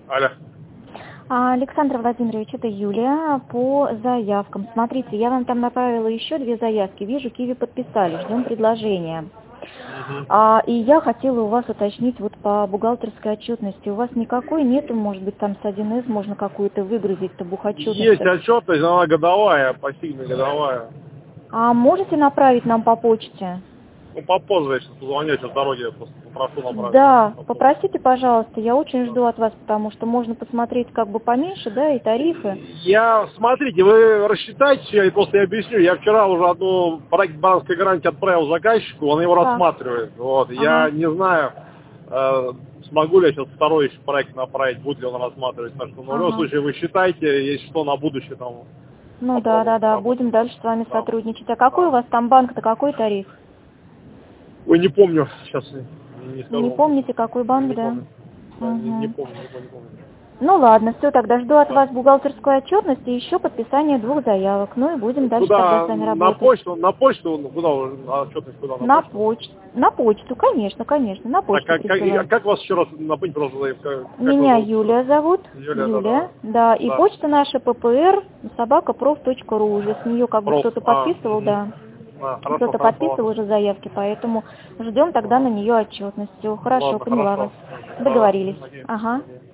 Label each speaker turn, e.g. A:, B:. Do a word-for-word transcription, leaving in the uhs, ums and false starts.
A: Алло.
B: А, Александр Владимирович, это Юлия. По заявкам. Смотрите, я вам там направила еще две заявки. Вижу, Киви подписали, ждем предложения.
A: Угу.
B: А, и я хотела у вас уточнить вот по бухгалтерской отчетности. У вас никакой нету, может быть, там с один эс можно какую-то выгрузить-то бухотчетность?
A: Есть отчетность, она годовая, пассивная годовая.
B: А можете направить нам по почте?
A: Ну, попозже я сейчас позвоню, сейчас в дороге я просто попрошу направить.
B: Да,
A: Попозже.
B: попросите, пожалуйста, я очень жду от вас, потому что можно посмотреть как бы поменьше, да, и тарифы.
A: Я, смотрите, вы рассчитайте, я просто я объясню. Я вчера уже одну проект банковской гарантии отправил заказчику, он его
B: Так.
A: рассматривает. Вот.
B: Ага.
A: Я не знаю, э, смогу ли я сейчас второй еще проект направить, будет ли он рассматривать. Так что, ну, в любом
B: Ага.
A: случае, вы считайте, если что, на будущее там.
B: Ну да, да, да, будем дальше с вами
A: Да.
B: сотрудничать. А какой
A: Да.
B: у вас там банк-то, какой тариф?
A: Ой, не помню, сейчас не, не скажу.
B: Не помните, какой банк,
A: Не
B: да?
A: помню. Да, не, не
B: Угу.
A: помню, не помню, не помню.
B: Ну ладно, все, тогда жду от
A: Да.
B: вас бухгалтерскую отчетность и еще подписание двух заявок. Ну и будем дальше тогда
A: Куда?
B: с вами
A: На
B: работать.
A: почту, на почту, ну, куда вы, а, отчетность куда? На,
B: На
A: почту?
B: почту. На почту, конечно, конечно, на
A: А
B: почту
A: как, как, а
B: присылать.
A: как вас еще раз напомните, просто, как, как
B: Меня
A: вас зовут?
B: Юлия зовут.
A: Юлия,
B: Юлия,
A: да,
B: да. И
A: да.
B: почта наша ппр собакапроф точка ру. Уже с нее как бы
A: Проф,
B: кто-то
A: а,
B: подписывал,
A: угу.
B: да.
A: А, хорошо,
B: Кто-то
A: хорошо,
B: подписывал
A: ладно.
B: уже заявки, поэтому ждем тогда на нее отчетность. Все, хорошо,
A: Ладно,
B: поняла
A: хорошо.
B: вас.
A: Да,
B: Договорились.
A: окей,
B: Ага.
A: окей.